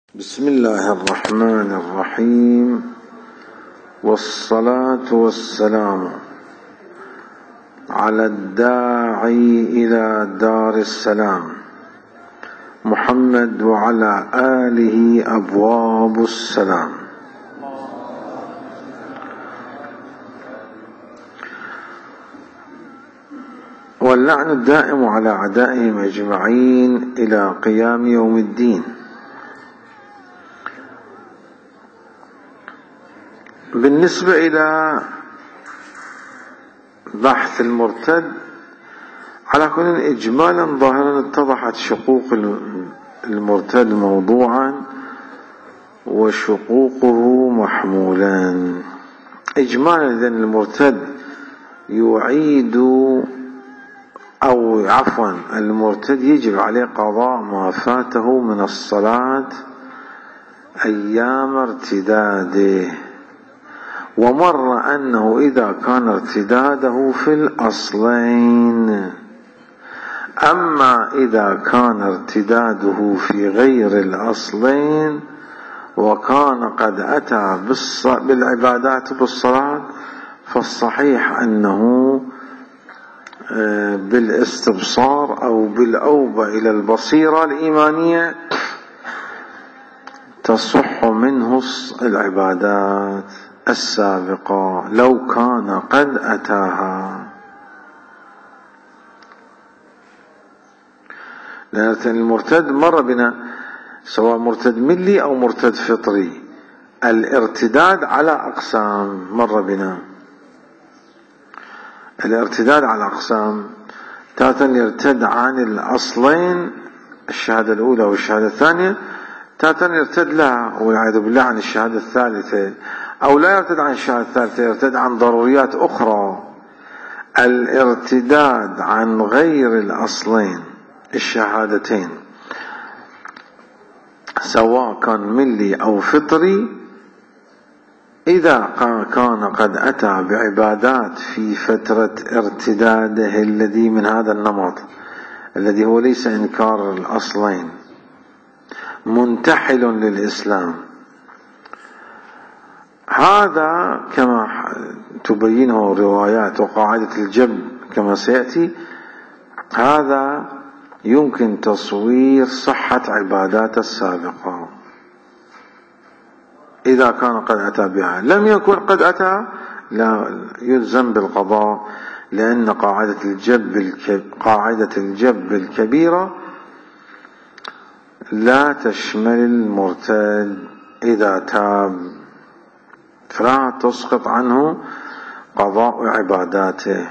بسم الله الرحمن الرحيم، والصلاة والسلام على الداعي إلى دار السلام محمد وعلى آله أبواب السلام. واللعن الدائم على أعدائهم أجمعين إلى قيام يوم الدين. بالنسبة إلى بحث المرتد على كل إجمالا ظاهرا اتضحت شقوق المرتد موضوعا وشقوقه محمولا. إجمالا إذن المرتد يعيد أو عفوا المرتد يجب عليه قضاء ما فاته من الصلاة أيام ارتداده. ومر أنه إذا كان ارتداده في الأصلين، أما إذا كان ارتداده في غير الأصلين وكان قد أتى بالعبادات بالصلاة فالصحيح أنه بالاستبصار أو بالأوبة إلى البصيرة الإيمانية تصح منه العبادات السابقة لو كان قد أتاها. لأن المرتد مر بنا سواء مرتد ملي أو مرتد فطري، الارتداد على أقسام مر بنا. الارتداد على أقسام، تارة يرتد عن الأصلين الشهادة الأولى والشهادة الثانية، تارة يرتد لها والعياذ بالله عن الشهادة الثالثة، أو لا يرتد عن الشهادة الثالثة، يرتد عن ضروريات أخرى. الارتداد عن غير الأصلين الشهادتين سواء كان ملي أو فطري إذا كان قد أتى بعبادات في فترة ارتداده الذي من هذا النمط الذي هو ليس إنكار الأصلين منتحل للإسلام، هذا كما تبينه روايات وقاعدة الجب كما سيأتي، هذا يمكن تصوير صحة عبادات السابقة إذا كان قد أتى بها. لم يكن قد أتى لا يلزم بالقضاء، لأن قاعدة الجب الكبيرة لا تشمل المرتد إذا تاب، فلا تسقط عنه قضاء عباداته.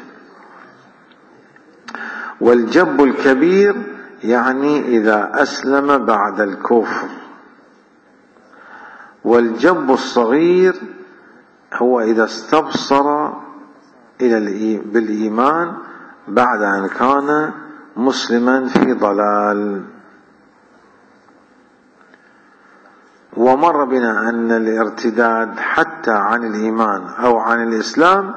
والجب الكبير يعني إذا أسلم بعد الكفر، والجب الصغير هو إذا استبصر بالإيمان بعد أن كان مسلما في ضلال. ومر بنا أن الارتداد حتى عن الإيمان أو عن الإسلام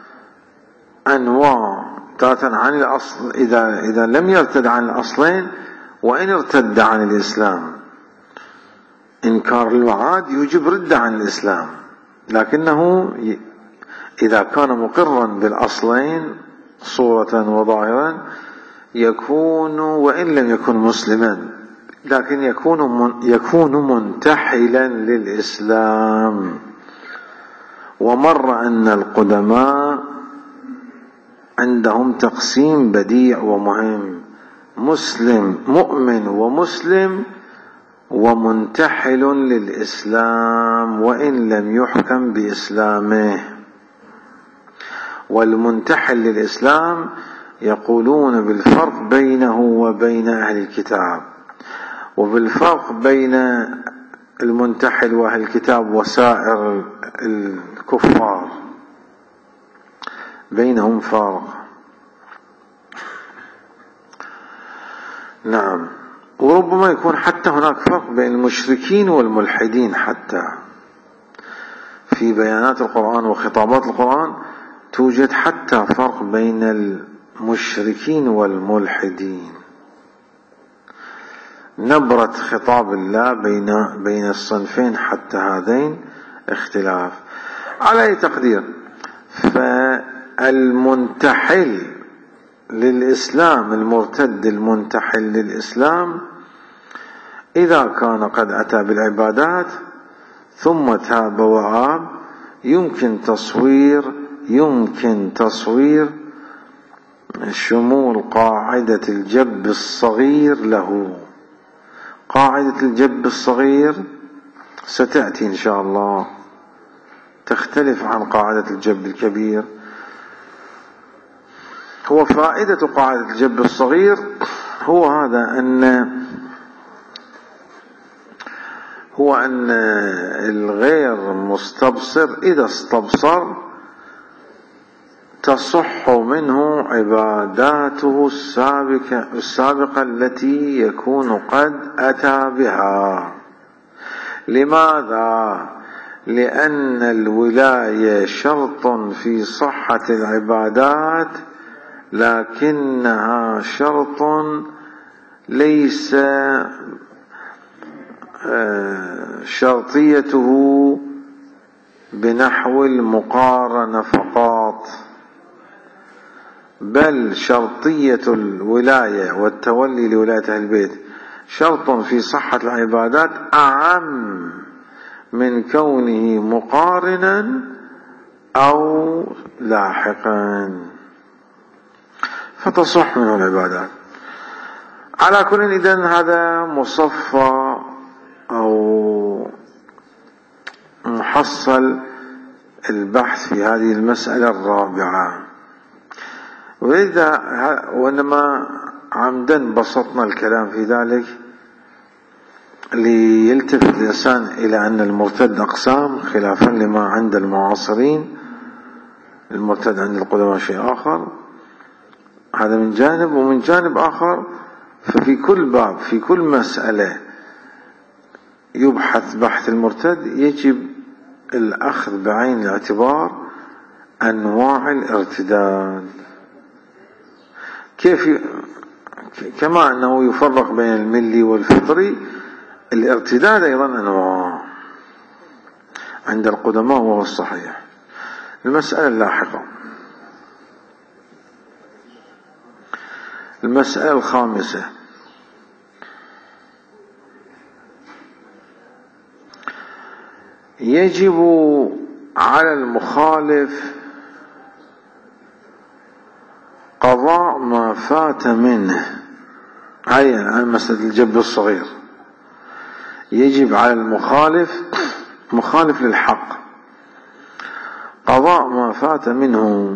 أنواع، تارة عن الأصل إذا لم يرتد عن الأصلين، وإن ارتد عن الإسلام إنكار المعاد يوجب ردة عن الإسلام، لكنه إذا كان مقرا بالأصلين صورة وظاهرا يكون وإن لم يكن مسلما لكن يكون منتحلا للإسلام. ومر أن القدماء عندهم تقسيم بديع ومهم: مسلم مؤمن ومسلم ومنتحل للإسلام وإن لم يحكم بإسلامه. والمنتحل للإسلام يقولون بالفرق بينه وبين أهل الكتاب، وبالفرق بين المنتحل وأهل الكتاب وسائر الكفار بينهم فرق. نعم، وربما يكون حتى هناك فرق بين المشركين والملحدين، حتى في بيانات القرآن وخطابات القرآن توجد حتى فرق بين المشركين والملحدين. نبرة خطاب الله بين الصنفين حتى هذين اختلاف. على أي تقدير، فالمنتحل للإسلام، المرتد المنتحل للإسلام، إذا كان قد أتى بالعبادات ثم تاب وآب، يمكن تصوير شمول قاعدة الجب الصغير له. قاعدة الجب الصغير ستأتي إن شاء الله، تختلف عن قاعدة الجب الكبير. هو فائدة قاعدة الجب الصغير هو هذا، هو أن الغير مستبصر إذا استبصر تصح منه عباداته السابقة التي يكون قد أتى بها. لماذا؟ لأن الولاية شرط في صحة العبادات، لكنها شرط ليس شرطيته بنحو المقارنة فقط، بل شرطية الولاية والتولي لولاية أهل البيت شرط في صحة العبادات أعم من كونه مقارنا أو لاحقا، فتصح منه العبادات. على كل، إذن هذا مصفى أو محصل البحث في هذه المسألة الرابعة. وإنما عمدا بسطنا الكلام في ذلك ليلتفت الإنسان إلى أن المرتد أقسام، خلافا لما عند المعاصرين. المرتد عند القدماء شيء آخر، هذا من جانب. ومن جانب آخر، ففي كل باب، في كل مسألة يبحث بحث المرتد، يجب الأخذ بعين الاعتبار أنواع الارتداد، كما أنه يفرق بين الملي والفطري، الارتداد أيضا أنواع عند القدماء، وهو الصحيح. المسألة اللاحقة، المسألة الخامسة، يجب على المخالف قضاء ما فات منه. هي عن مسألة الجب الصغير، يجب على المخالف، مخالف للحق، قضاء ما فات منه.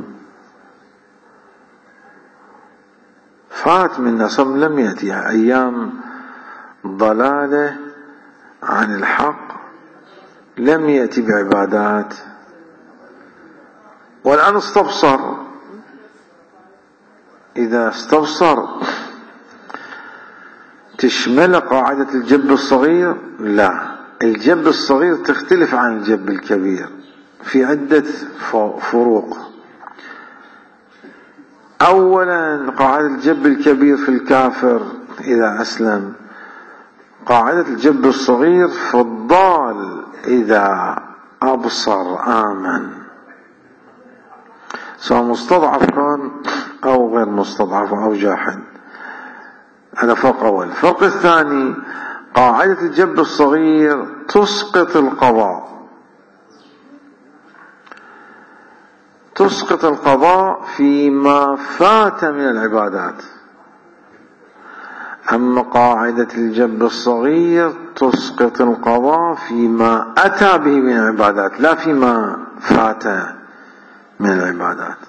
فات من نصب لم يأتيها أيام ضلالة عن الحق، لم يأتي بعبادات، والآن استبصر. إذا استبصر تشمل قاعدة الجب الصغير؟ لا، الجب الصغير تختلف عن الجب الكبير في عدة فروق. أولا، قاعدة الجب الكبير في الكافر إذا أسلم، قاعدة الجب الصغير في الضال إذا أبصر آمن، سواء مستضعف كان أو غير مستضعف أو جاحد. هذا فرق أول. الفرق الثاني، قاعدة الجب الصغير تسقط القضاء، تسقط القضاء فيما فات من العبادات. أما قاعدة الجب الصغير تسقط القضاء فيما أتى به من العبادات، لا فيما فات من العبادات.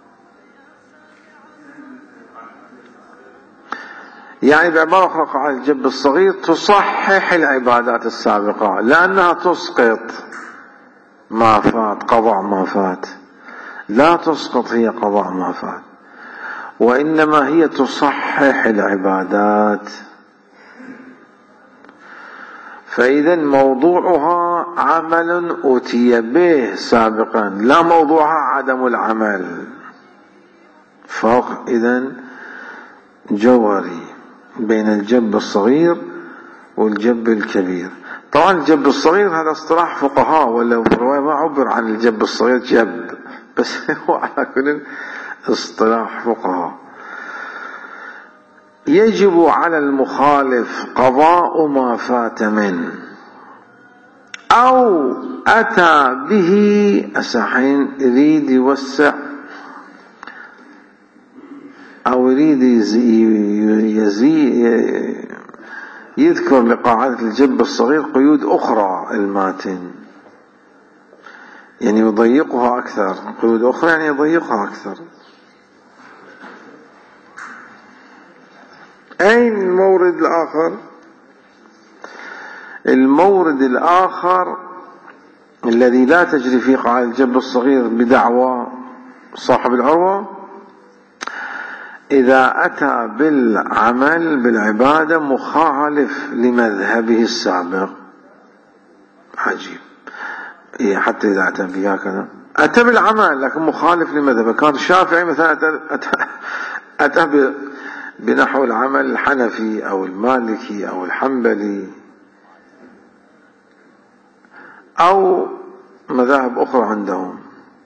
يعني بعبارة أخرى، قاعدة الجب الصغير تصحح العبادات السابقة، لأنها تسقط ما فات، قضاء ما فات. لا تسقط هي قضاء ما فات، وإنما هي تصحح العبادات. فإذا موضوعها عمل أتي به سابقا، لا موضوعها عدم العمل. فرق إذن جوهري بين الجب الصغير والجب الكبير. طبعا الجب الصغير هذا اصطلاح فقهاء، ولا في الرواية ما عبر عن الجب الصغير جب، بس هو على كل اصطلاح فقهاء. يجب على المخالف قضاء ما فات منه أو أتى به، أسحين يريد يوسع أو يريد يذكر لقاعدة الجب الصغير قيود أخرى الماتن، يعني يضيقها أكثر. قيود أخرى يعني يضيقها أكثر. أين المورد الآخر؟ المورد الآخر الذي لا تجري فيه قاعدة الجب الصغير بدعوى صاحب العروة، إذا أتى بالعمل بالعبادة مخالف لمذهبه السابق. عجيب، حتى إذا أتى بها كذا، أتى بالعمل لكن مخالف لمذهبه. كان الشافعي مثلا أتى بنحو العمل الحنفي أو المالكي أو الحنبلي أو مذاهب أخرى عندهم،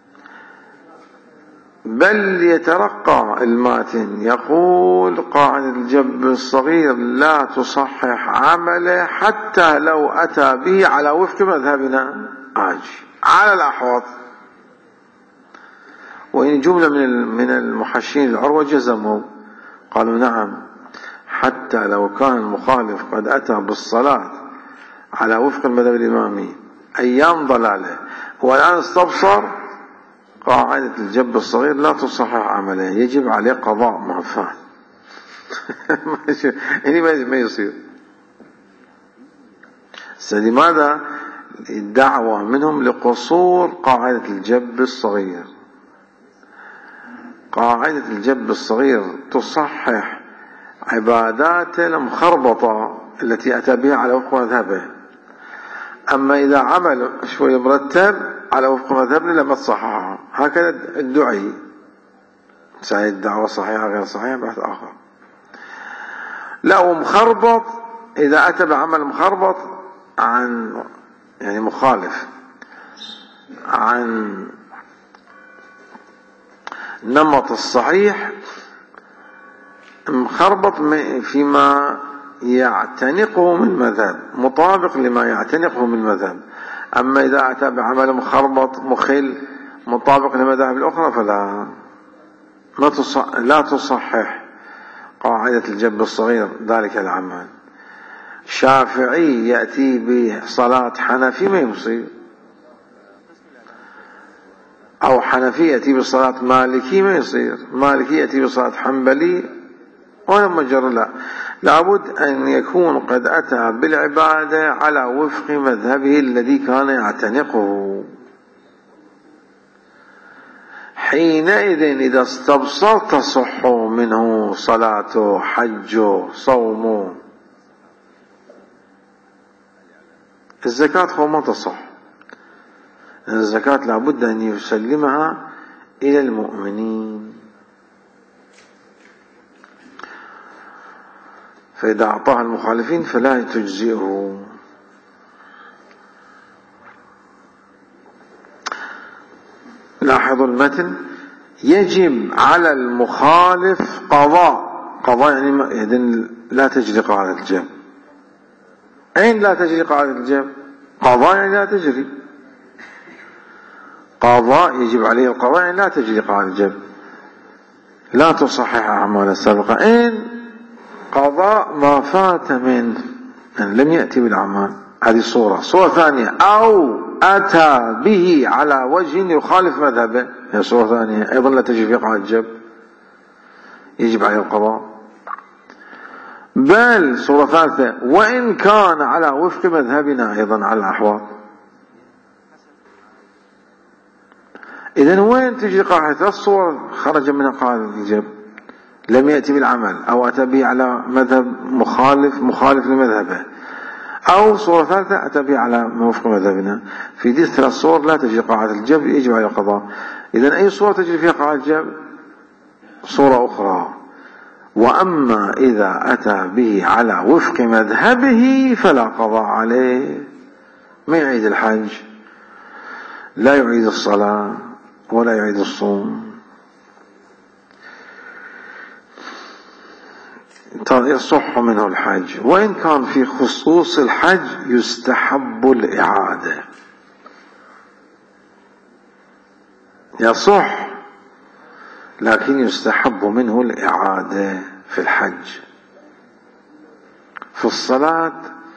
بل يترقى الماتن يقول قاعدة الجب الصغير لا تصحح عمله حتى لو أتى به على وفق مذهبنا على الأحوط. وإن جملة من المحشين العروة جزموا قالوا نعم، حتى لو كان المخالف قد أتى بالصلاة على وفق المذهب الإمامي أيام ضلاله والآن استبصر، قاعدة الجب الصغير لا تصحح عمله، يجب عليه قضاء ما فات. يعني ما يصير. لماذا؟ الدعوة منهم لقصور قاعدة الجب الصغير. قاعدة الجب الصغير تصحح عباداته المخربطة التي أتى بها على وفق مذهبه، أما إذا عمل شوي مرتب على وفق مذهبنا لما تصححها. هكذا الدعي سعيد الدعوة صحيحة غير صحيحة بحث آخر. لا، ومخربط إذا أتى بعمل مخربط عن يعني مخالف عن نمط الصحيح، مخربط فيما يعتنقه من مذهب مطابق لما يعتنقه من مذهب. أما إذا أتى بعمل مخربط مخل مطابق لمذاهب الأخرى فلا لا تصحح قاعدة الجب الصغير ذلك العمل. شافعي يأتي بصلاة حنفي ما يصير، أو حنفي يأتي بصلاة مالكي ما يصير، مالكي يأتي بصلاة حنبلي ولا مجر. لا، لابد أن يكون قد أتى بالعبادة على وفق مذهبه الذي كان يعتنقه. حينئذ إذا استبصر تصح منه صلاته حجه صومه. الزكاة هو ما تصح، الزكاة لابد أن يسلمها إلى المؤمنين، فإذا أعطاها المخالفين فلا تجزئه. لاحظوا المتن: يجب على المخالف قضاء يعني لا تجري قاعدة الجب. أين لا تجري قاعدة الجب؟ قضاء يعني لا تجري، قضاء يجب عليه القضاء يعني لا تجري قاعدة الجب، لا تصحح أعمال السابقة. أين؟ قضاء ما فات منه، يعني لم يأتي بالأعمال. هذه صورة ثانية، أو أتى به على وجه يخالف مذهبه، هي صورة ثانية أيضا لا تجري في قاعدة الجب، يجب عليه القضاء. بل صورة ثالثة: وإن كان على وفق مذهبنا أيضا على الأحوال. إذن وين تجري قاعدة؟ الصور خرج منها قاعدة الجب، لم يأتي بالعمل أو أتى به على مذهب مخالف لمذهبه، أو صورة ثالثة أتى به على وفق مذهبنا. في دي الثلاث صور لا تجري قاعدة الجب، يجب على القضاء. إذن أي صورة تجري فيها قاعدة الجب؟ صورة أخرى. وأما إذا أتى به على وفق مذهبه فلا قضاء عليه. ما يعيد الحج، لا يعيد الصلاة ولا يعيد الصوم، يصح منه الحج. وإن كان في خصوص الحج يستحب الإعادة، يصح لكن يستحب منه الإعادة في الحج. في الصلاة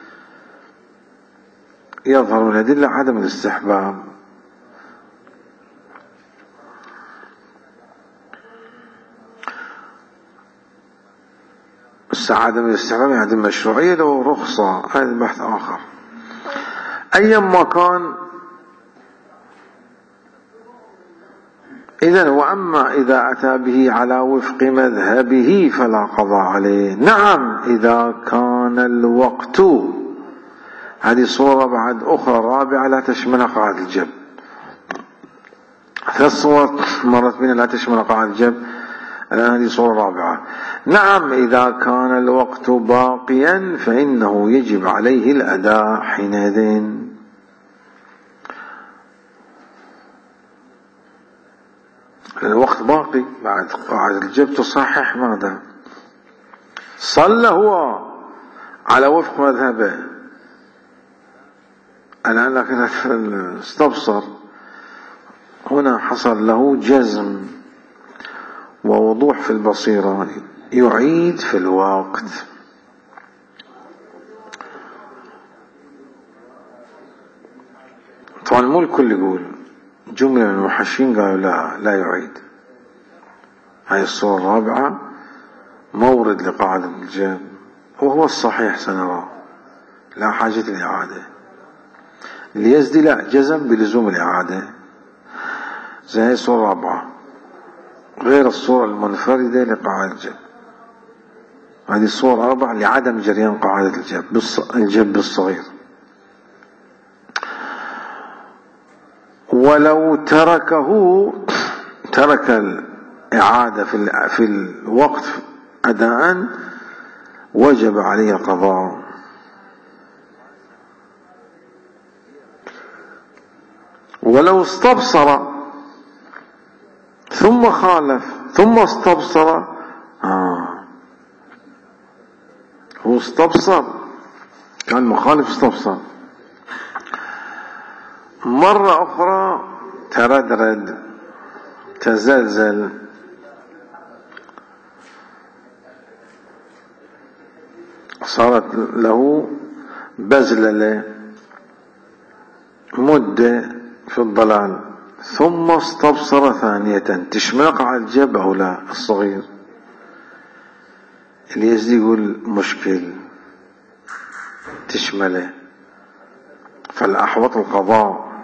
يظهر الأدلة عدم الاستحباب، عدم الاستحباب يعني عدم المشروعية، لو رخصة هذا بحث آخر. أيما كان إذن وأما إذا أتى به على وفق مذهبه فلا قضاء عليه. نعم إذا كان الوقت، هذه صورة بعد أخرى رابعة لا تشمل قاعدة الجب. ثلاث صور مرت بنا لا تشمل قاعدة الجب، الآن هذه صورة رابعة. نعم إذا كان الوقت باقيا فإنه يجب عليه الأداء حينئذ. الوقت باقي بعد قاعدة الجب تصحح ماذا؟ صلى هو على وفق مذهبه الآن، لكن استبصر، هنا حصل له جزم ووضوح في البصيرة، يعيد في الوقت. طبعا مو الكل يقول، جملة من المحشين قالوا لا يعيد. هاي الصورة الرابعة مورد لقاعدة الجب، وهو الصحيح سنرى، لا حاجة للإعادة. اليزدي لا، جزم بلزوم الإعادة، زي هاي الصورة الرابعة غير الصورة المنفردة لقاعدة الجب. هذه الصورة أربعة لعدم جريان قاعدة الجب الصغير. ولو ترك الإعادة في الوقت أداء وجب عليه القضاء. ولو استبصر ثم خالف ثم استبصر، هو استبصر كان مخالف، استبصر مرة أخرى تردد تزلزل، صارت له بزللة مدة في الضلال، ثم استبصر ثانية. تشمل قاعدة الجب أو لا الصغير؟ اليزدي يقول مشكل تشمله، فالأحوط القضاء.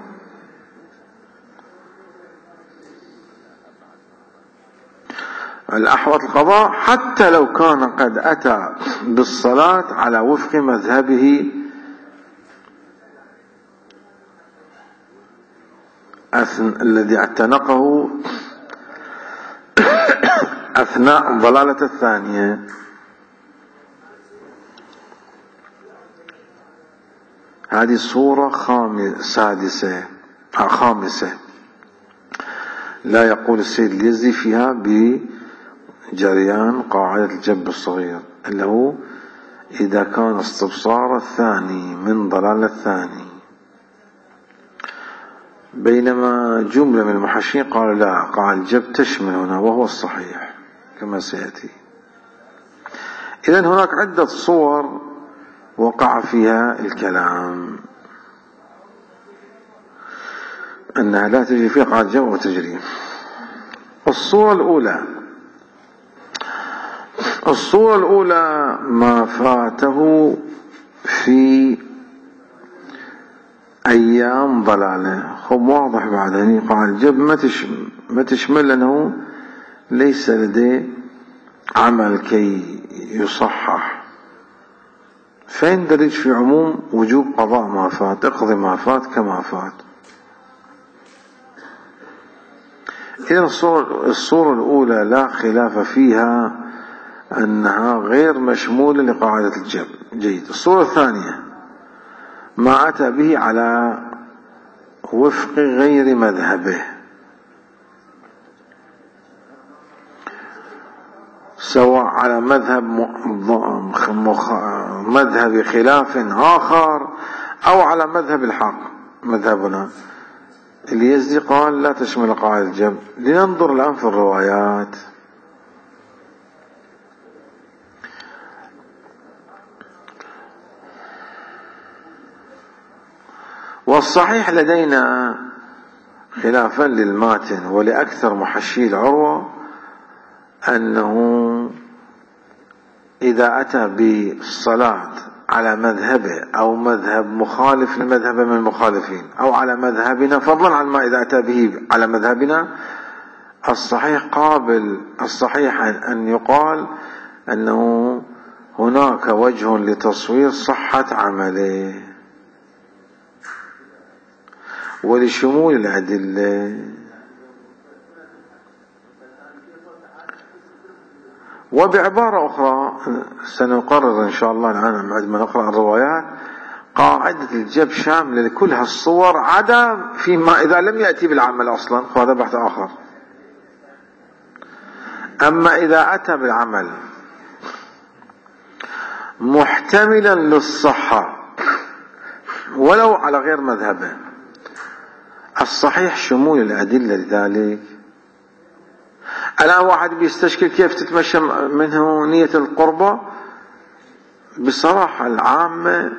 الأحوط القضاء حتى لو كان قد أتى بالصلاة على وفق مذهبه الذي اعتنقه أثناء الضلالة الثانية. هذه صورة خامسة لا يقول السيد اليزدي فيها بجريان قاعدة الجب الصغير، اللي هو إذا كان استبصار الثاني من ضلال الثاني. بينما جملة من المحشين قالوا لا، قاعدة الجب تشمل هنا، وهو الصحيح كما سيأتي. إذن هناك عدة صور وقع فيها الكلام أنها لا تجري فيها قاعدة الجب وتجري. الصورة الأولى ما فاته في أيام ضلالة، خب واضح بعد هني قاعدة الجب ما تشمل، لأنه ليس لديه عمل كي يصحح، فيندرج في عموم وجوب قضاء ما فات، اقضي ما فات كما فات. إذن الصورة الأولى لا خلاف فيها أنها غير مشمولة لقاعدة الجبر. جيد. الصورة الثانية ما أتى به على وفق غير مذهبه، سواء على مذهب خلاف آخر أو على مذهب الحق. مذهبنا اليزدي قال لا تشمل قاعدة الجبر. لننظر الآن في الروايات. والصحيح لدينا خلافا للماتن ولأكثر محشي العروة أنه إذا أتى بالصلاة على مذهبه أو مذهب مخالف لمذهب من المخالفين أو على مذهبنا، فضلا عن ما إذا أتى به على مذهبنا، الصحيح أن يقال أنه هناك وجه لتصوير صحة عمله ولشمول الأدلة. وبعبارة أخرى سنقرر إن شاء الله الآن بعد ما نقرأ الروايات، قاعدة الجبر شاملة لكل هالصور عدا فيما إذا لم يأتي بالعمل أصلا، فهذا بحث آخر. أما إذا أتى بالعمل محتملا للصحة ولو على غير مذهبه، الصحيح شمول الأدلة لذلك. الآن واحد بيستشكل كيف تتمشى منه نية القربة. بصراحة العامة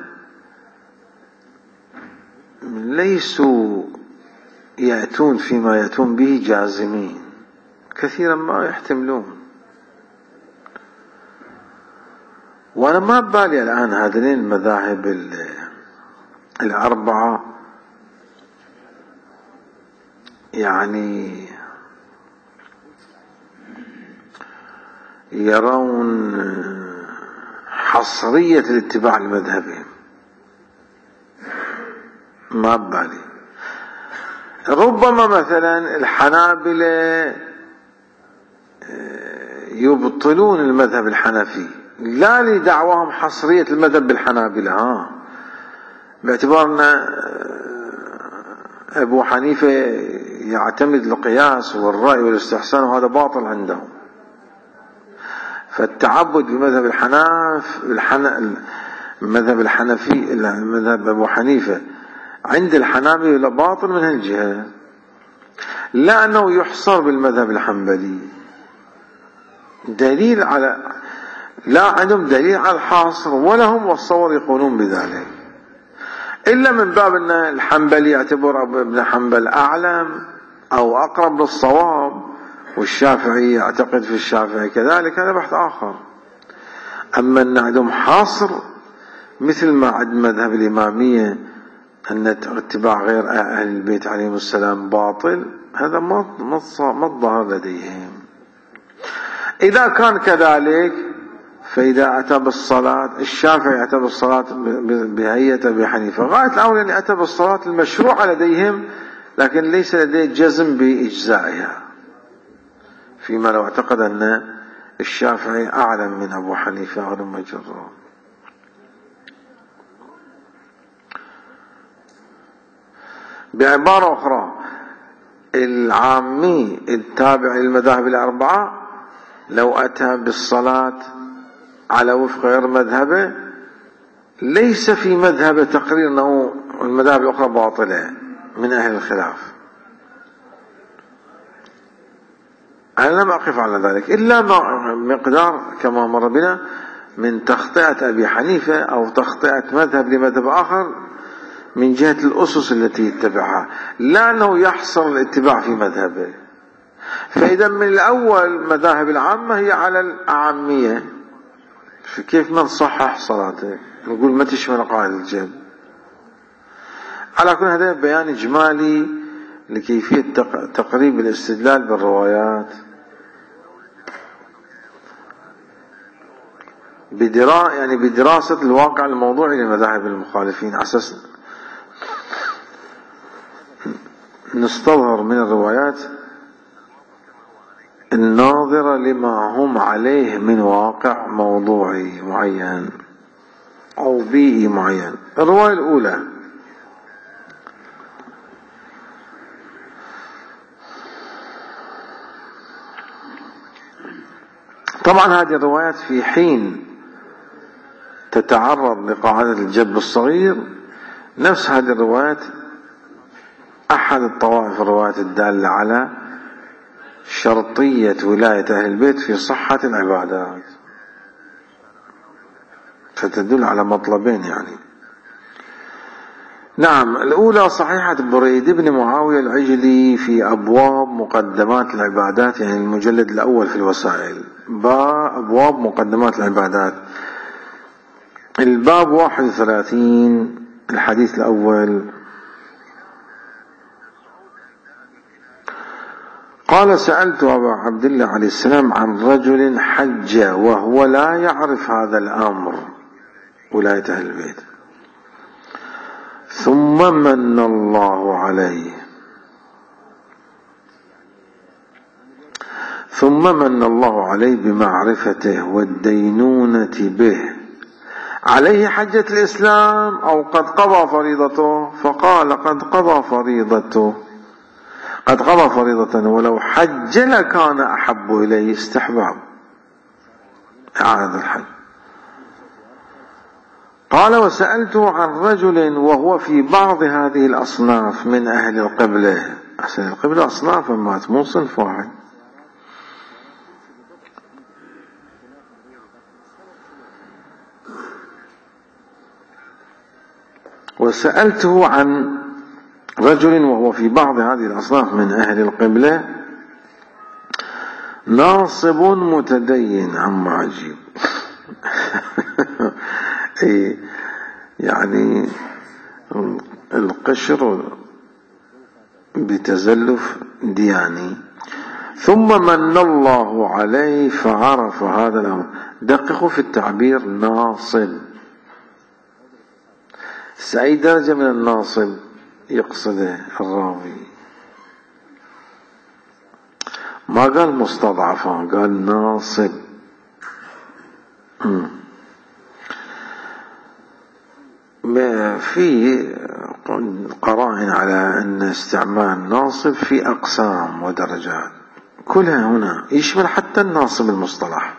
ليسوا يأتون فيما يأتون به جازمين، كثيرا ما يحتملون. وأنا ما ببالي الآن هذين المذاهب الأربعة يعني يرون حصرية الاتباع لمذهبهم، ما ببالي. ربما مثلا الحنابلة يبطلون المذهب الحنفي، لا لدعواهم حصرية المذهب بالحنابلة، باعتبار أن أبو حنيفة يعتمد القياس والرأي والاستحسان، وهذا باطل عندهم. فالتعبد بمذهب المذهب الحنفي، المذهب أبو حنيفة عند الحنابلة باطل من هالجهة، لا أنه يحصر بالمذهب الحنبلي دليل على، لا عندهم دليل على الحاصر ولا هم والصور يقولون بذلك، إلا من باب أن الحنبلي يعتبر ابن حنبل أعلم أو أقرب للصواب، والشافعي يعتقد في الشافعي كذلك، هذا بحث آخر. أما أن عندهم حاصر مثل ما عند مذهب الإمامية أن اتباع غير أهل البيت عليهم السلام باطل، هذا ما الظاهر لديهم. إذا كان كذلك فإذا أتى بالصلاة، الشافعي أتى بالصلاة بهيئة أبي حنيفة، غاية الأمر يعني أتى بالصلاة المشروعة لديهم، لكن ليس لديه جزم بإجزائها، فيما لو اعتقد أن الشافعي أعلم من أبو حنيفة أو لم يجره. بعبارة أخرى، العامي التابع للمذاهب الأربعة لو أتى بالصلاة على وفق غير مذهبه، ليس في مذهبه تقرير أنه المذاهب الأخرى باطلة من أهل الخلاف. أنا لم أقف على ذلك إلا مقدار كما مر بنا من تخطئة أبي حنيفة أو تخطئة مذهب لمذهب آخر من جهة الأسس التي يتبعها، لا أنه يحصر الاتباع في مذهبه. فإذا من الأول مذاهب العامة هي على الأعمية، فكيف ما نصحح صلاتك؟ نقول ما تشمل قاعدة الجبر. على كل هذا بيان إجمالي لكيفية تقريب الاستدلال بالروايات بدراسة الواقع الموضوعي لمذاهب المخالفين، على أساس نستظهر من الروايات الناظرة لما هم عليه من واقع موضوعي معين أو بيئي معين. الرواية الأولى: طبعا هذه الروايات في حين تتعرض لقاعدة الجب الصغير، نفس هذه الروايات أحد الطوائف الروايات الدالة على شرطية ولاية أهل البيت في صحة العبادات، فتدل على مطلبين يعني. نعم، الأولى صحيحة بريد بن معاوية العجلي في أبواب مقدمات العبادات، يعني المجلد الأول في الوسائل، أبواب مقدمات العبادات، الباب 31، الحديث الأول: قال: سألت أبا عبد الله عليه السلام عن رجل حج وهو لا يعرف هذا الأمر، ولاية أهل البيت، ثم من الله عليه بمعرفته والدينونة به، عليه حجة الإسلام أو قد قضى فريضته؟ فقال: قد قضى فريضة، ولو حج لكان أحب إليه، استحباب إعادة الحج. قال: وسألته عن رجل وهو في بعض هذه الأصناف من أهل القبلة. أحسن، القبلة أصناف، أما مو صنف واحد. وسألته عن رجل وهو في بعض هذه الأصناف من أهل القبلة ناصب متدين. عم عجيب. يعني القشر بتزلف دياني. ثم من الله عليه فعرف هذا الأمر. دققوا في التعبير ناصب. أي درجة من الناصب يقصده الراوي؟ ما قال مستضعفا، قال ناصب. في قرائن على أن استعمال ناصب في أقسام ودرجات، كلها هنا يشمل حتى الناصب المصطلح.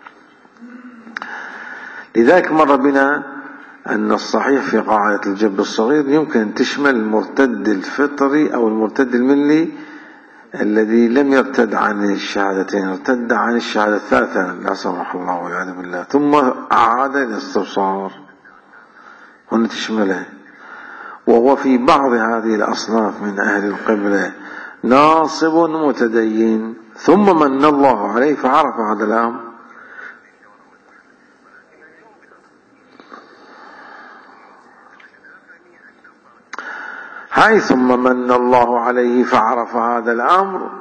لذلك مر بنا أن الصحيح في قاعدة الجب الصغير يمكن تشمل المرتد الفطري أو المرتد الملي الذي لم يرتد عن الشهادتين، ارتد عن الشهادة الثالثة لا سمح الله والعياذ بالله، ثم أعاد الاستبصار، هنا تشمله. وهو في بعض هذه الأصناف من أهل القبلة ناصب متدين، ثم من الله عليه فعرف هذا الأمر. هاي ثم من الله عليه فعرف هذا الأمر،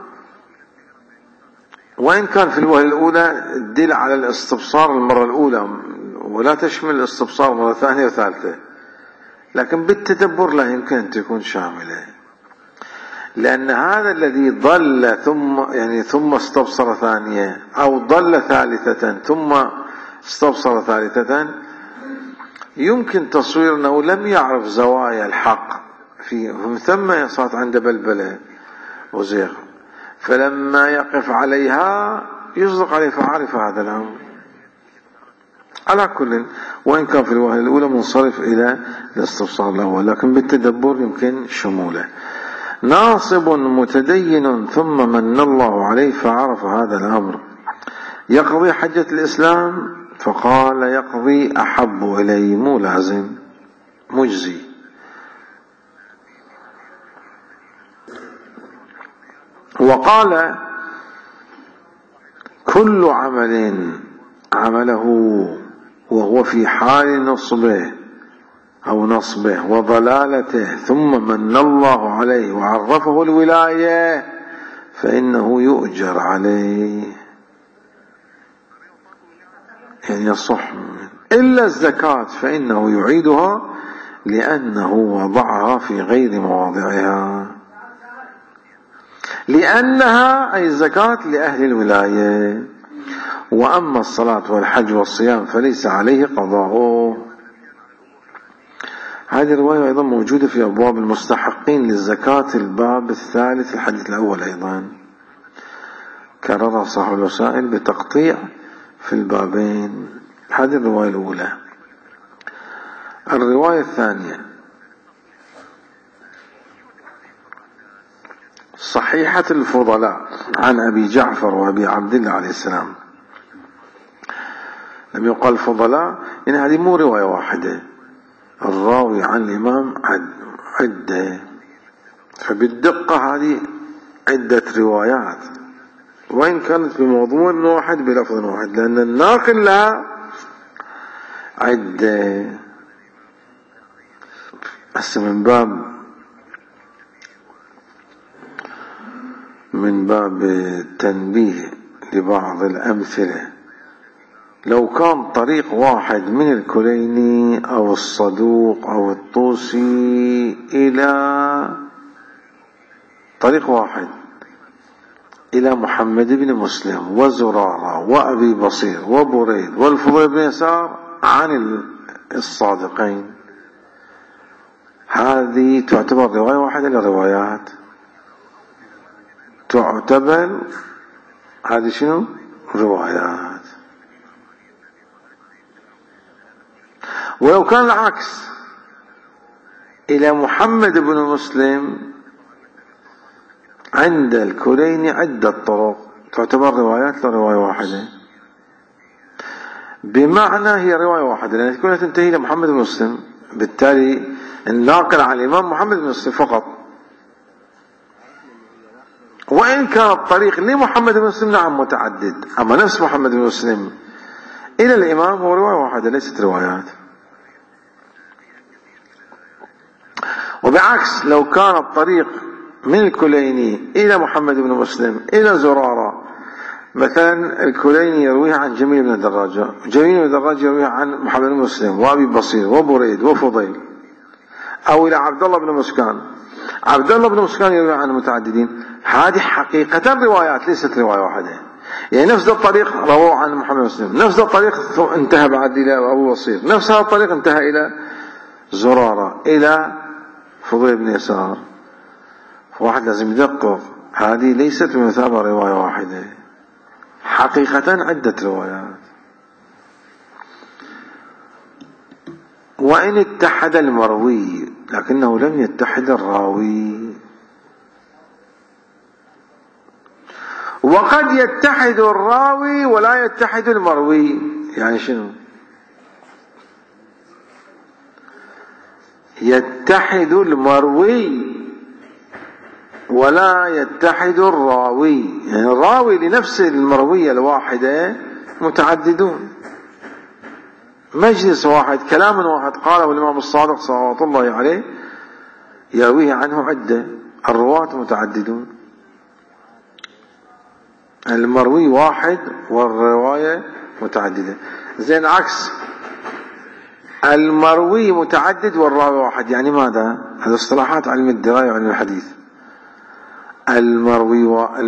وإن كان في الوهلة الأولى تدل على الاستبصار المرة الأولى ولا تشمل الاستبصار مرة ثانية وثالثة، لكن بالتدبر لا يمكن أن تكون شاملة، لأن هذا الذي ضل ثم استبصر ثانية، أو ضل ثالثة ثم استبصر ثالثة، يمكن تصوير أنه لم يعرف زوايا الحق فيه، ثم صارت عنده بلبلة وزيغ، فلما يقف عليها يصدق عليه فعرف هذا الأمر. على كل، وإن كان في الوهلة الأولى منصرف إلى الاستبصار الأول، لكن بالتدبر يمكن شموله. ناصب متدين ثم من الله عليه فعرف هذا الأمر، يقضي حجة الإسلام، فقال يقضي أحب إلي، مو لازم، مجزي. وقال كل عمل عمله وهو في حال نصبه وضلالته ثم من الله عليه وعرفه الولاية فإنه يؤجر عليه، يعني يصح، إلا الزكاة فإنه يعيدها لأنه وضعها في غير مواضعها. لأنها أي الزكاة لأهل الولاية. وأما الصلاة والحج والصيام فليس عليه قضاء. هذه الرواية أيضا موجودة في أبواب المستحقين للزكاة الباب الثالث الحديث الأول، أيضا كررها صاحب الوسائل بتقطيع في البابين. هذه الرواية الأولى. الرواية الثانية صحيحة الفضلاء عن أبي جعفر وأبي عبد الله عليه السلام. لم يقال فضلاء، إن هذه مو رواية واحدة، الراوي عن الإمام عدة، فبالدقة هذه عدة روايات، وإن كانت بموضوع واحد بلفظ واحد، لأن الناقل لها عدة. هسه من باب التنبيه لبعض الأمثلة، لو كان طريق واحد من الكليني أو الصدوق أو الطوسي إلى طريق واحد إلى محمد بن مسلم وزرارة وأبي بصير وبريد والفضيل بن يسار عن الصادقين، هذه تعتبر رواية واحدة للروايات، تعتبر هذه شنو؟ روايات. ولو كان العكس إلى محمد بن مسلم عند الكليني عدة طرق، تعتبر روايات لرواية واحدة، بمعنى هي رواية واحدة لأن كلها تنتهي إلى محمد بن مسلم، بالتالي الناقل عن الإمام محمد بن مسلم فقط. وإن كان الطريق لمحمد بن مسلم نعم متعدد، أما نفس محمد بن مسلم إلى الإمام هو رواية واحدة ليست روايات. وبعكس لو كان الطريق من الكليني إلى محمد بن مسلم إلى زرارة، مثلا الكليني يرويها عن جميل بن الدراجة، جميل بن الدراجة يرويها عن محمد بن مسلم وأبي بصير وبريد وفضيل، أو إلى عبد الله بن مسكان، عبد الله بن مسكان يروي عن المتعددين، هذه حقيقة روايات ليست رواية واحدة. يعني نفس الطريق رواه عن محمد بن مسلم، نفس الطريق انتهى بعد إلى أبو بصير، نفس هذا الطريق انتهى إلى زرارة إلى فضيل بن يسار. واحد لازم يدقق، هذه ليست بمثابة رواية واحدة، حقيقة عدة روايات. وإن اتحد المروي لكنه لم يتحد الراوي. وقد يتحد الراوي ولا يتحد المروي. يعني شنو؟ يتحد المروي ولا يتحد الراوي، يعني الراوي لنفس المروية الواحدة متعددون، مجلس واحد كلام واحد قاله الإمام الصادق صلوات الله عليه يرويه عنه عدة، الرواة متعددون، المروي واحد والرواية متعددة. زين عكس، المروي متعدد والراوي واحد، يعني ماذا؟ هذه اصطلاحات علم الدراية وعلم الحديث. المروي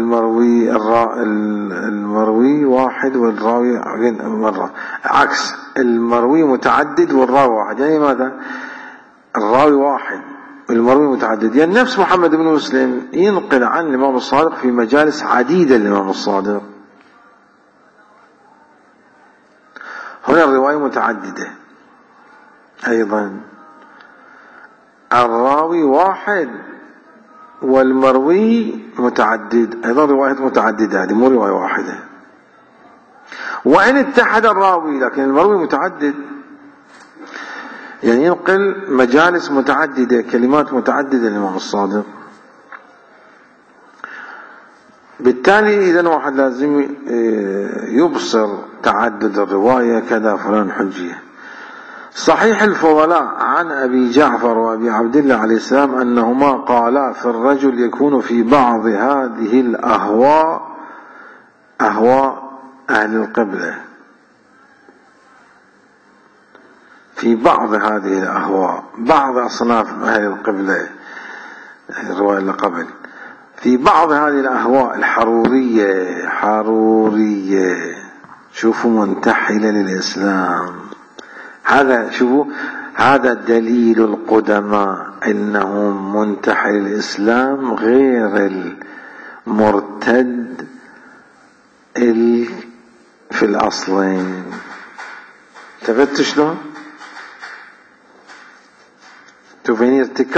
واحد والراوي مرة، عكس المروي متعدد والراوي واحد، يعني ماذا؟ الراوي واحد والمروي متعدد. يعني نفس محمد بن مسلم ينقل عن الإمام الصادق في مجالس عديدة الإمام الصادق، هنا الرواية متعددة أيضا، الراوي واحد والمروي متعدد، أيضا روايات متعددة، هذه مو رواية واحدة. وإن اتحد الراوي لكن المروي متعدد، يعني ينقل مجالس متعددة كلمات متعددة للإمام الصادق. بالتالي إذن واحد لازم يبصر تعدد الرواية كذا فلان حجية. صحيح الفضلاء عن أبي جعفر وأبي عبد الله عليه السلام أنهما قالا في الرجل يكون في بعض هذه الأهواء أهواء أهل القبلة، في بعض هذه الأهواء بعض أصناف أهل القبلة، الرواية اللي قبل، في بعض هذه الأهواء الحرورية حرورية، شوفوا منتحلة للإسلام. هذا شوفوا، هذا دليل القدماء إنهم منتحل الإسلام غير المرتد في الأصلين. تفتش شلون؟ شوفين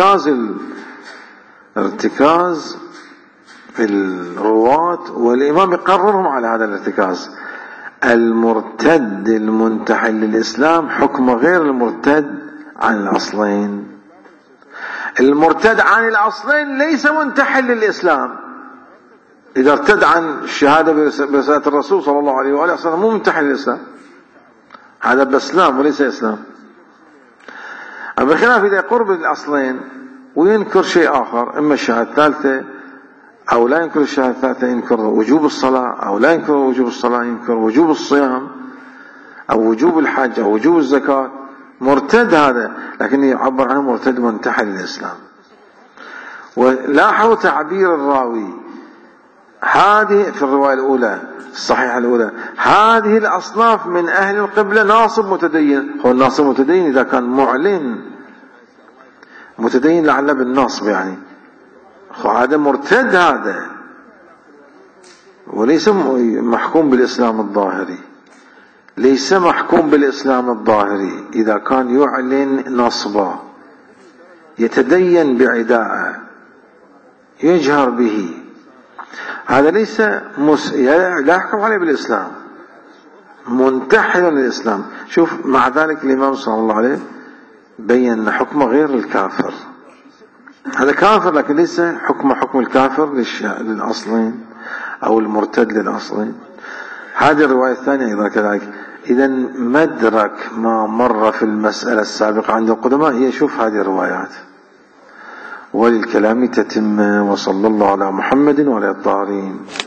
ارتكاز في الرواة، والإمام يقررهم على هذا الارتكاز. المرتد المنتحل للإسلام حكم غير المرتد عن الأصلين. المرتد عن الأصلين ليس منتحل للإسلام. إذا ارتد عن الشهادة برسالة الرسول صلى الله عليه وآله وسلم مو منتحل للإسلام، هذا بإسلام وليس إسلام. بخلاف إذا قرب الأصلين وينكر شيء آخر، إما الشهادة الثالثة أو لا ينكر الشهادة الثالثة، ينكر وجوب الصلاة أو لا ينكر وجوب الصلاة، ينكر وجوب الصيام أو وجوب الحج أو وجوب الزكاة، مرتد هذا، لكن يعبر عنه مرتد منتحل للإسلام. ولاحظوا تعبير الراوي، هذه في الرواية الأولى الصحيحة الأولى، هذه الأصناف من أهل القبلة ناصب متدين. هو الناصب متدين إذا كان معلن متدين لعل بالنصب، يعني هذا مرتد هذا، وليس محكوم بالإسلام الظاهري. ليس محكوم بالإسلام الظاهري إذا كان يعلن نصبا، يتدين بعداءه، يجهر به، هذا ليس لا يحكم عليه بالإسلام، منتحل للإسلام. شوف، مع ذلك الإمام صلى الله عليه بين حكمه غير الكافر. هذا كافر لكن ليس حكم الكافر للأصلين أو المرتد للأصلين. هذه الرواية الثانية أيضا كذلك. إذا مدرك ما مر في المسألة السابقة عند القدماء هي شوف هذه الروايات. وللكلام تتم، وصلى الله على محمد وعلى الطاهرين.